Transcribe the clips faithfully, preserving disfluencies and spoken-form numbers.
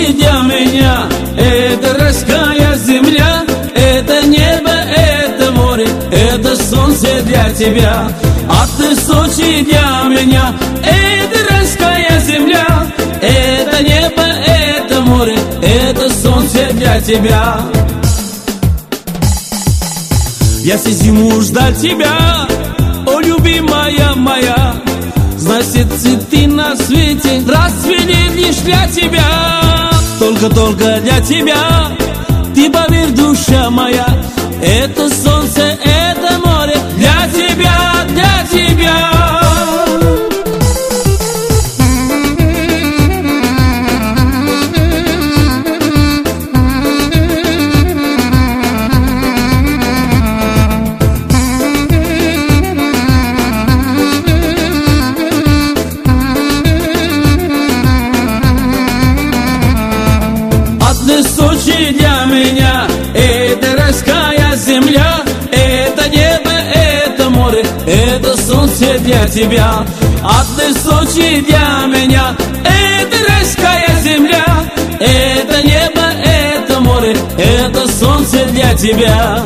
Сочи для меня, это райская земля, это небо, это море, это солнце для тебя. А ты Сочи для меня, это райская земля, это небо, это море, это солнце для тебя. Я всю зиму ждал тебя, о, любимая моя. Значит, цветы на свете расцвели лишь для тебя. Только-только для тебя, ты поверь, душа моя, это солнце, это море для тебя, для тебя. Сочи для меня, это райская земля, это небо, это море, это солнце для тебя. А ты Сочи для меня, это райская земля, это небо, это море, это солнце для тебя.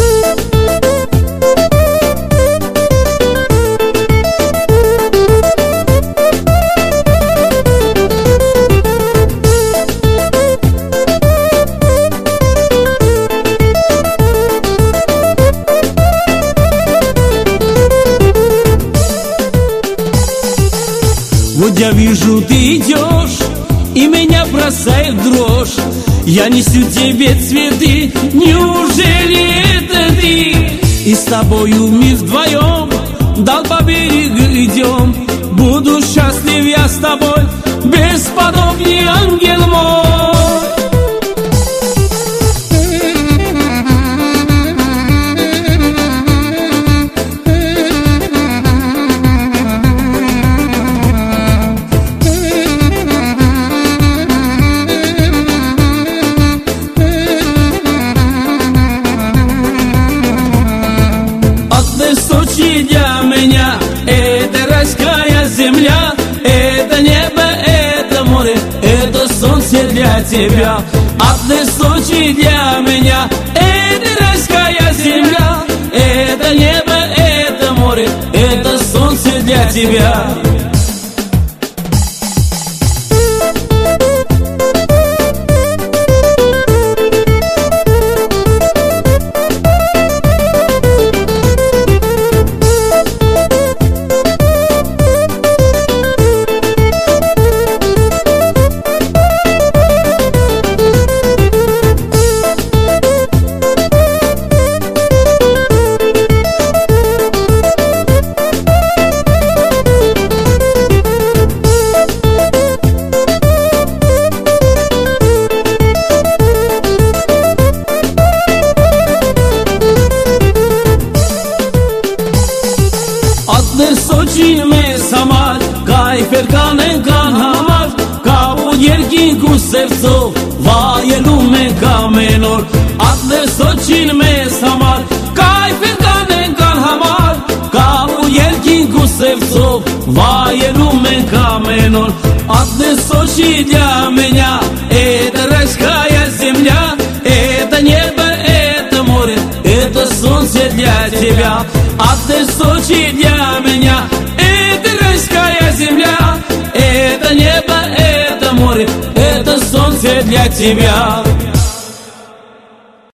Вот я вижу, ты идешь, и меня бросает дрожь. Я несу тебе цветы, неужели это ты? И с тобою мы вдвоем дал по берегу идем. Буду счастлив я с тобой, бесподобный ангел мой. Сочи для меня, это райская земля, это небо, это море, это солнце для тебя. А ты Сочи для меня, это райская земля, это небо, это море, это солнце для тебя. Սոչին մեզ համար կայֆեր կանեն կան համար կապու երկինք ու սերծով վայելում ենք ամեն օր Ատներ Սոչին մեզ համար կայֆեր կանեն կան համար կապու երկինք ու սերծով վայելում ենք ամեն օր Ատներ Սոչի для меня это райская земля это небо, это море это солнце для тебя А ты Сочи для меня Это райская земля Это небо, это море Это солнце для тебя